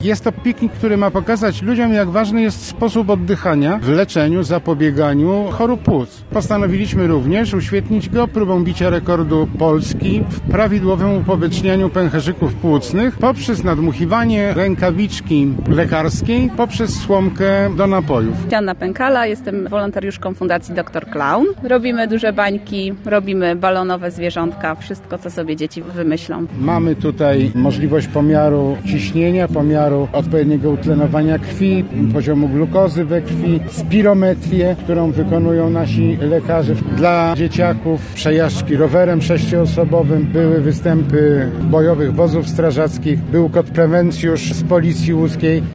Jest to piknik, który ma pokazać ludziom, jak ważny jest sposób oddychania w leczeniu, zapobieganiu chorób płuc. Postanowiliśmy również uświetnić go próbą bicia rekordu Polski w prawidłowym upowietrznianiu pęcherzyków płucnych poprzez nadmuchiwanie rękawiczki lekarskiej poprzez słomkę do napojów. Joanna Pękala, jestem wolontariuszką Fundacji Dr Clown. Robimy duże bańki, robimy balonowe zwierzątka, wszystko co sobie dzieci wymyślą. Mamy tutaj możliwość pomiaru ciśnienia, pomiaru odpowiedniego utlenowania krwi, poziomu glukozy we krwi, spirometrię, którą wykonują nasi lekarze. Dla dzieciaków przejażdżki rowerem 6-osobowym, były występy bojowych wozów strażackich, był kot prewencjusz z Policji Łódzkiej.